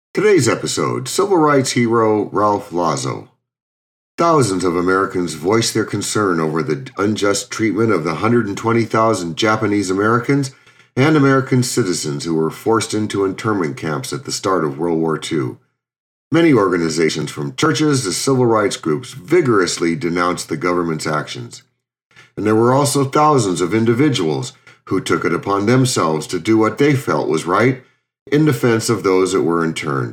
Today's episode, civil rights hero Ralph Lazo. Thousands of Americans voiced their concern over the unjust treatment of the 120,000 Japanese Americans and American citizens who were forced into internment camps at the start of World War II. Many organizations, from churches to civil rights groups, vigorously denounced the government's actions. And there were also thousands of individuals who took it upon themselves to do what they felt was right in defense of those that were interned.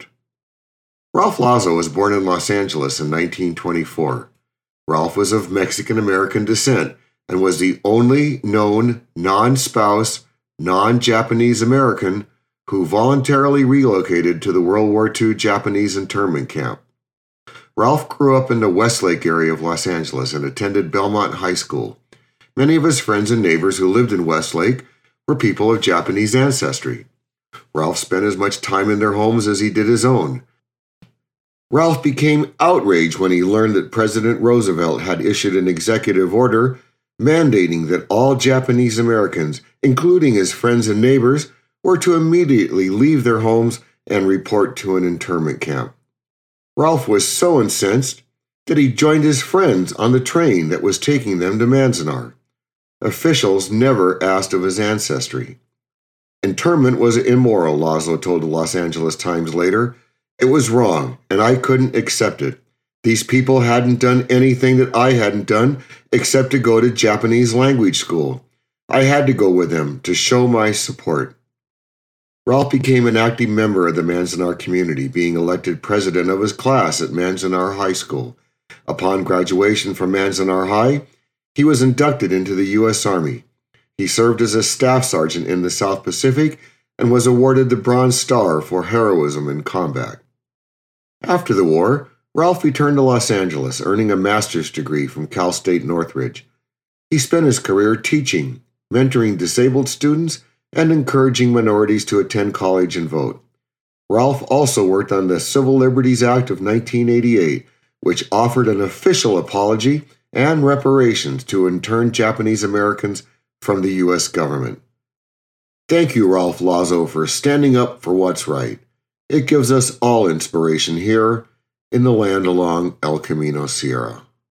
Ralph Lazo was born in Los Angeles in 1924. Ralph was of Mexican-American descent and was the only known non-spouse, non-Japanese American who voluntarily relocated to the World War II Japanese internment camp. Ralph grew up in the Westlake area of Los Angeles and attended Belmont High School. Many of his friends and neighbors who lived in Westlake were people of Japanese ancestry. Ralph spent as much time in their homes as he did his own. Ralph became outraged when he learned that President Roosevelt had issued an executive order mandating that all Japanese Americans, including his friends and neighbors, were to immediately leave their homes and report to an internment camp. Ralph was so incensed that he joined his friends on the train that was taking them to Manzanar. Officials never asked of his ancestry. Internment was immoral, Lazo told the Los Angeles Times later. It was wrong, and I couldn't accept it. These people hadn't done anything that I hadn't done except to go to Japanese language school. I had to go with them to show my support. Ralph became an active member of the Manzanar community, being elected president of his class at Manzanar High School. Upon graduation from Manzanar High, he was inducted into the U.S. Army. He served as a staff sergeant in the South Pacific and was awarded the Bronze Star for heroism in combat. After the war, Ralph returned to Los Angeles, earning a master's degree from Cal State Northridge. He spent his career teaching, mentoring disabled students, and encouraging minorities to attend college and vote. Ralph also worked on the Civil Liberties Act of 1988, which offered an official apology and reparations to interned Japanese Americans from the U.S. government. Thank you, Ralph Lazo, for standing up for what's right. It gives us all inspiration here in the land along El Camino Sierra.